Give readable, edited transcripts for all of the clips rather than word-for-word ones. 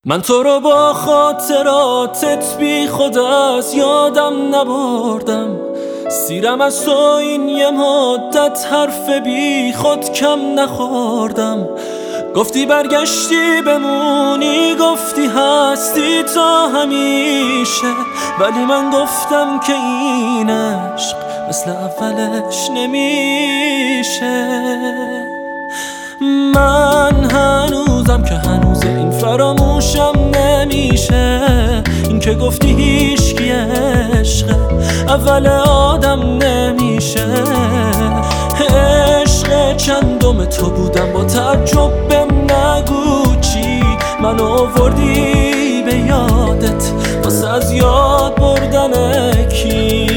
من تو رو با خاطراتت بی خود از یادم نبردم، سیرم از تو این یه مدت حرف بی خود کم نخوردم. گفتی برگشتی بمونی، گفتی هستی تا همیشه، ولی من گفتم که این عشق مثل اولش نمیشه. من هنوزم که هنوز این فراموشم نمیشه، این که گفتی هیچکی عشق اول آدم نمیشه. عشق چندم تو بودم با تعجب بهم نگو چی، من آوردی به یادت واسه از یاد بردن کی.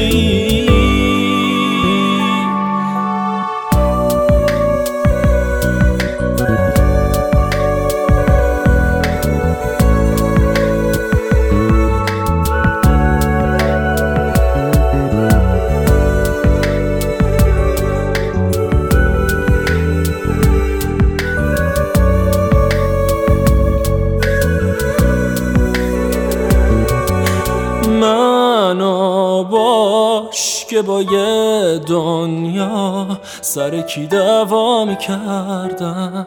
منو باش که با یه دنیا سر کی دعوا میکردم،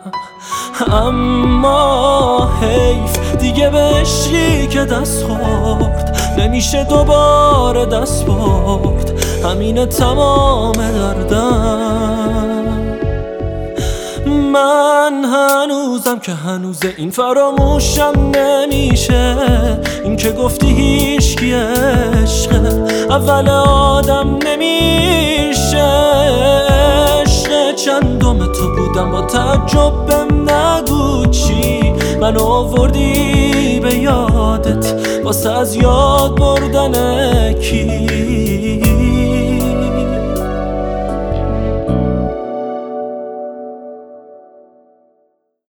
اما حیف دیگه به عشقی که دست خورد نمیشه دوباره دست برد، همینه تمام دردم. من هنوزم که هنوز این فراموشم نمیشه، این که گفتی هیچکی عشق اول آدم نمیشه. عشق چندم تو بودم با تعجب بهم نگو چی، من آوردی به یادت واسه از یاد بردن کی.